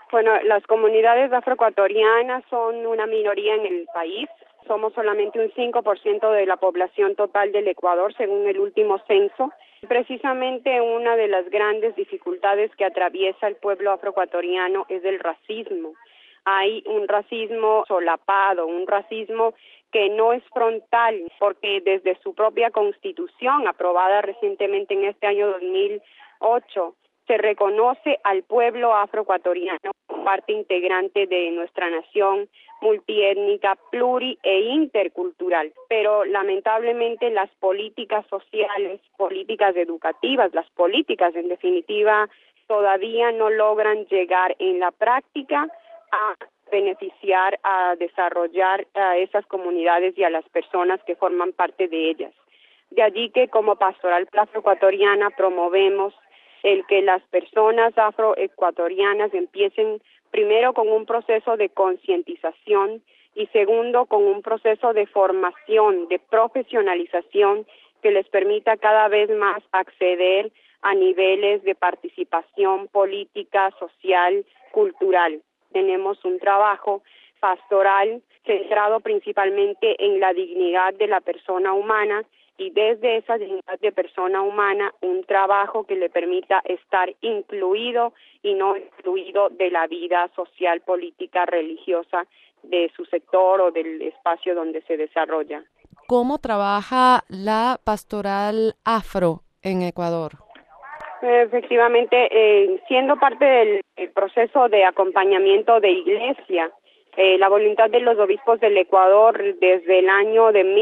Bueno, las comunidades afroecuatorianas son una minoría en el país. Somos solamente un 5% de la población total del Ecuador, según el último censo. Precisamente una de las grandes dificultades que atraviesa el pueblo afroecuatoriano es el racismo. Hay un racismo solapado, un racismo que no es frontal, porque desde su propia constitución, aprobada recientemente en este año 2008, se reconoce al pueblo afroecuatoriano como parte integrante de nuestra nación multiétnica, pluri e intercultural. Pero lamentablemente las políticas sociales, políticas educativas, las políticas en definitiva, todavía no logran llegar en la práctica a beneficiar, a desarrollar a esas comunidades y a las personas que forman parte de ellas. De allí que como Pastoral Afroecuatoriana promovemos el que las personas afroecuatorianas empiecen primero con un proceso de concientización y segundo con un proceso de formación, de profesionalización que les permita cada vez más acceder a niveles de participación política, social, cultural. Tenemos un trabajo pastoral centrado principalmente en la dignidad de la persona humana y desde esa dignidad de persona humana un trabajo que le permita estar incluido y no excluido de la vida social, política, religiosa de su sector o del espacio donde se desarrolla. ¿Cómo trabaja la pastoral afro en Ecuador? Efectivamente, siendo parte del proceso de acompañamiento de iglesia, la voluntad de los obispos del Ecuador desde el año de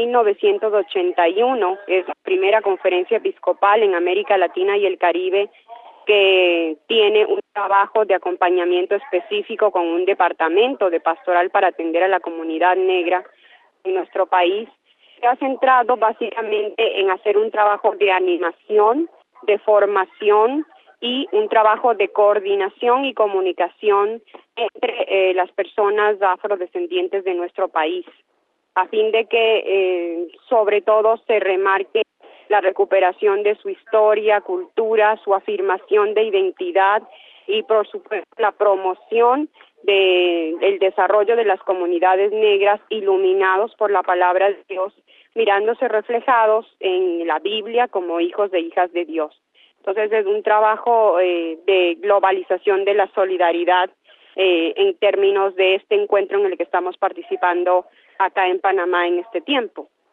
1981 es la primera conferencia episcopal en América Latina y el Caribe que tiene un trabajo de acompañamiento específico con un departamento de pastoral para atender a la comunidad negra en nuestro país. Se ha centrado básicamente en hacer un trabajo de animación, de formación y un trabajo de coordinación y comunicación entre las personas afrodescendientes de nuestro país, a fin de que sobre todo se remarque la recuperación de su historia, cultura, su afirmación de identidad y por supuesto la promoción del desarrollo de las comunidades negras iluminados por la palabra de Dios, mirándose reflejados en la Biblia como hijos e hijas de Dios. Entonces es un trabajo de globalización de la solidaridad en términos de este encuentro en el que estamos participando acá en Panamá en este tiempo.